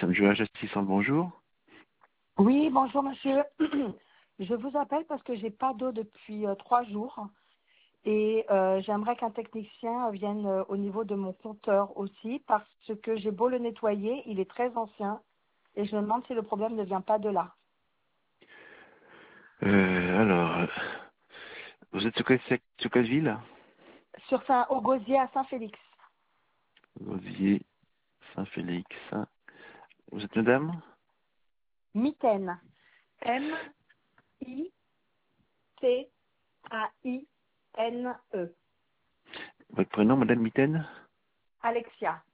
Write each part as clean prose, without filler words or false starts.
Joël Assistant, bonjour. Oui, bonjour monsieur. Je vous appelle parce que j'ai pas d'eau depuis 3 jours et j'aimerais qu'un technicien vienne au niveau de mon compteur aussi parce que j'ai beau le nettoyer, il est très ancien et je me demande si le problème ne vient pas de là. Alors, vous êtes sur quelle ville? Sur Saint au Gosier à Saint-Félix. Gosier, Saint-Félix. Vous êtes madame? Mitaine. M-I-T-A-I-N-E. Votre prénom, madame Mitaine? Alexia.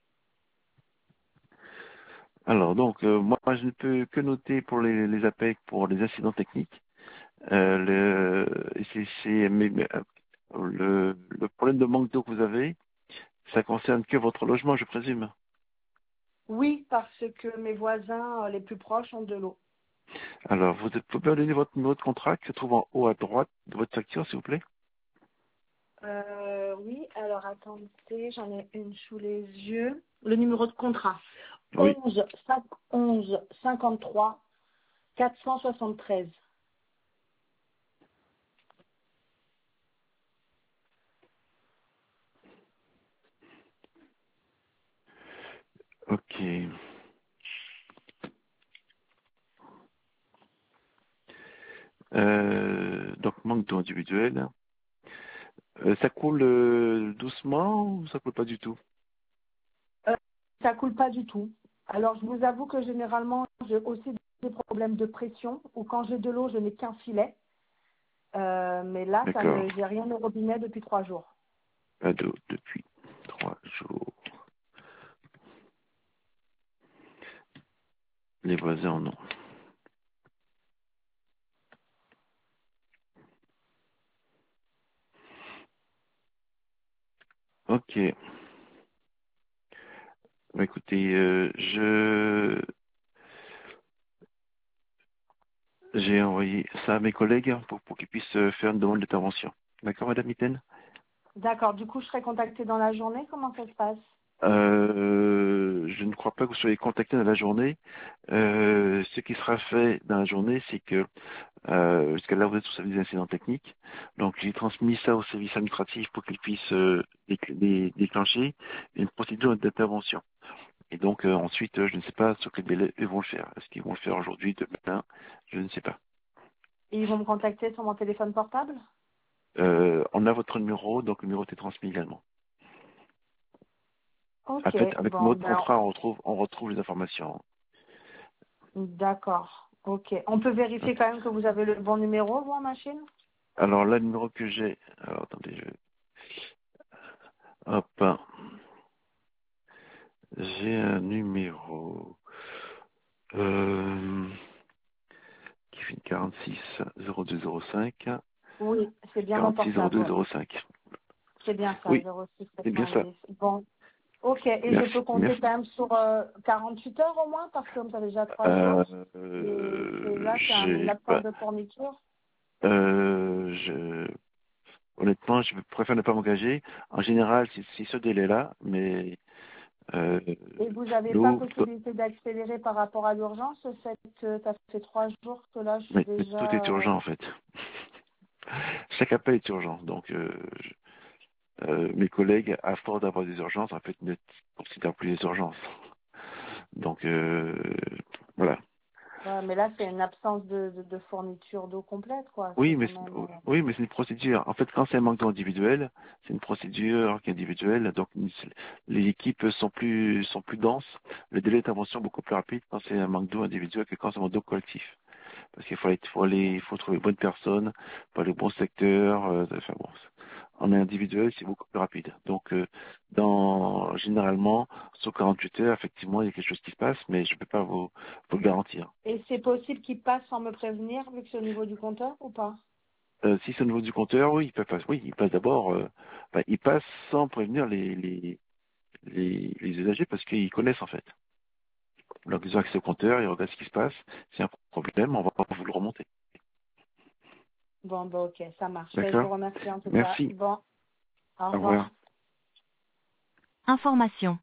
Alors, donc, moi, je ne peux que noter pour les APEC, pour les incidents techniques. Le problème de manque d'eau que vous avez, ça concerne que votre logement, je présume. Oui, parce que mes voisins les plus proches ont de l'eau. Alors, vous pouvez me donner votre numéro de contrat qui se trouve en haut à droite de votre facture, s'il vous plaît? Oui, alors attendez, j'en ai une sous les yeux. Le numéro de contrat. Oui. 11 53 473. Ok. Donc, manque d'eau individuelle. Ça coule doucement ou ça coule pas du tout? Euh, Ça coule pas du tout. Alors je vous avoue que généralement j'ai aussi des problèmes de pression ou quand j'ai de l'eau je n'ai qu'un filet. Mais là D'accord. j'ai rien au robinet depuis 3 jours. Pas d'eau depuis 3 jours. Les voisins en ont. Ok. Bah, écoutez, j'ai envoyé ça à mes collègues pour qu'ils puissent faire une demande d'intervention. D'accord, madame Mitaine? D'accord, du coup je serai contactée dans la journée, comment ça se passe? Je ne crois pas que vous soyez contacté dans la journée. Ce qui sera fait dans la journée, c'est que jusqu'à là vous êtes au service d'incidents techniques. Donc j'ai transmis ça au service administratif pour qu'ils puissent déclencher une procédure d'intervention. Et donc ensuite, je ne sais pas sur quel délai ils vont le faire. Est-ce qu'ils vont le faire aujourd'hui, demain? Je ne sais pas. Et ils vont me contacter sur mon téléphone portable? On a votre numéro, donc le numéro est transmis également. En Ok, fait, avec le bon, numéro de ben, contrat, on retrouve les informations. d'accord. Ok. On peut vérifier quand même que vous avez le bon numéro, vous, en machine? Alors là, le numéro que j'ai, alors attendez, hop, j'ai un numéro euh, qui finit 46 0205, Oui, c'est bien mon 46 portable, ouais. 0205. C'est bien ça, Oui, 06 c'est bien ça. 90. Bon. Ok, et je Merci, peux compter merci. quand même sur 48 heures au moins, parce que comme ça fait déjà 3 jours, Euh, et là, c'est une j'ai absence pas, de fourniture. je honnêtement, je préfère ne pas m'engager. En général, c'est ce délai-là, mais Et vous n'avez pas l'eau, possibilité d'accélérer par rapport à l'urgence, le fait que ça fait 3 jours que là, je suis mais tout est déjà... urgent en fait. Chaque appel est urgent. Donc, mes collègues, à force d'avoir des urgences, en fait, ne considèrent plus les urgences. Donc, voilà. Ouais, mais là, c'est une absence de fourniture d'eau complète, quoi. C'est Oui, mais quand même... oui, mais c'est une procédure. En fait, quand c'est un manque d'eau individuel, c'est une procédure qui est individuelle. Donc, les équipes sont plus denses. Le délai d'intervention est beaucoup plus rapide quand c'est un manque d'eau individuel que quand c'est un manque d'eau collectif. Parce qu'il faut trouver les bonnes personnes, pas les bons secteurs. Enfin bon, en individuel, c'est beaucoup plus rapide. Donc, généralement, sur 48 heures, effectivement, il y a quelque chose qui se passe, mais je ne peux pas vous le garantir. Et c'est possible qu'il passe sans me prévenir, vu que c'est au niveau du compteur, ou pas? Si c'est au niveau du compteur, oui, il passe d'abord, il passe sans prévenir les usagers parce qu'ils connaissent en fait. Donc ils ont accès au compteur, ils regardent ce qui se passe. S'il y a un problème, on va vous le remonter. Bon, bah, ok, ça marche. Ben, je vous D'accord? remercie en tout cas. Merci. Bon, au Au revoir. revoir. Information.